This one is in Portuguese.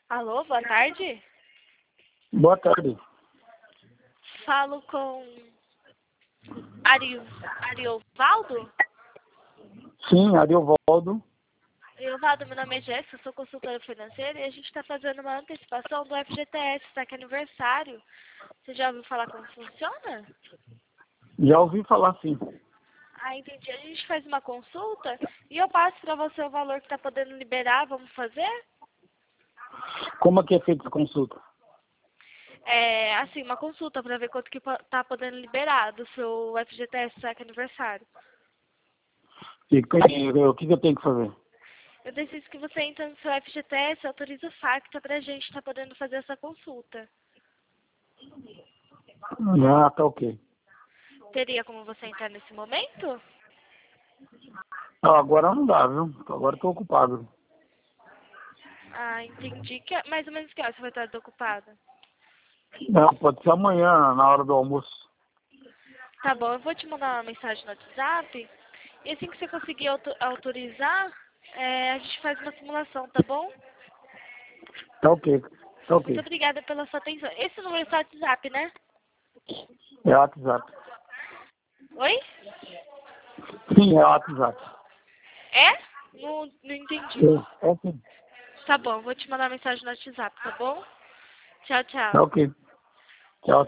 Alô, boa tarde. Boa tarde. Falo com Ariovaldo? Sim, Ariovaldo. Ariovaldo, meu nome é Jéssica, sou consultora financeira e a gente está fazendo uma antecipação do FGTS, está aqui aniversário. Você já ouviu falar como funciona? Já ouvi falar sim. Ah, entendi. A gente faz uma consulta e eu passo para você o valor que está podendo liberar. Vamos fazer? Como é que é feita a consulta? É, assim, uma consulta para ver quanto que está podendo liberar do seu FGTS, está aqui aniversário. E o que eu tenho que fazer? Eu preciso que você entre no seu FGTS e autorize o FACTA para a gente estar podendo fazer essa consulta. Ah, tá ok. Teria como você entrar nesse momento? Ah, agora não dá, viu? Agora estou ocupado. Ah, entendi. Mais ou menos que hora você vai estar desocupada? Não, pode ser amanhã, na hora do almoço. Tá bom, eu vou te mandar uma mensagem no WhatsApp. E assim que você conseguir autorizar, a gente faz uma simulação, tá bom? Tá ok. Tá Muito ok. obrigada pela sua atenção. Esse número é seu WhatsApp, né? É WhatsApp. Oi? Sim, é WhatsApp. É? Não entendi. É sim. Tá bom, vou te mandar uma mensagem no WhatsApp, tá bom? Tchau, Tá tchau. ok. Tchau.